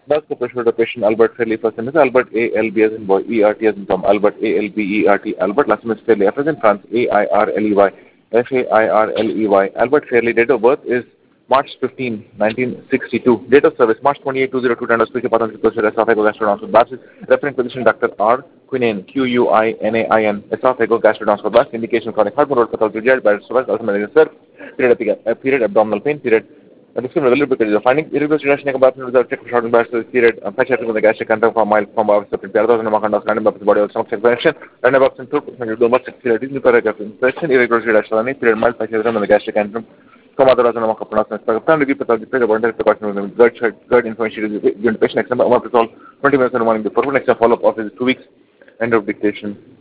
Thus, the pressure of the patient Albert Fairley first name is Albert A L B as in boy E R T as in Tom Albert A L B E R T Albert last name is Fairley F as in France A I R L E Y F A I R L E Y Albert Fairley date of birth is March 15, 1962. Date of service March 28, 2002. Tender speaker pathology procedure esophageal gastroenteroblastosis. Referring physician Dr. R. Quinain Quinain esophageal gastroenteroblastosis. Indication chronic heart mode pathology GI bladder storage ultimately sir. Period abdominal pain period. Describe a little bit of finding irregular stimulation about the check for short and burst period patch with the gastric control for mild from of prepare those and among us random body of stomach expansion random box and two do much security in the paragraph infection irregular stimulation period mild patch with the gastric control from other than among us time to give pathology period about precaution with GERD information given patient exam 20 minutes in the morning before next follow up of is 2 weeks end of dictation.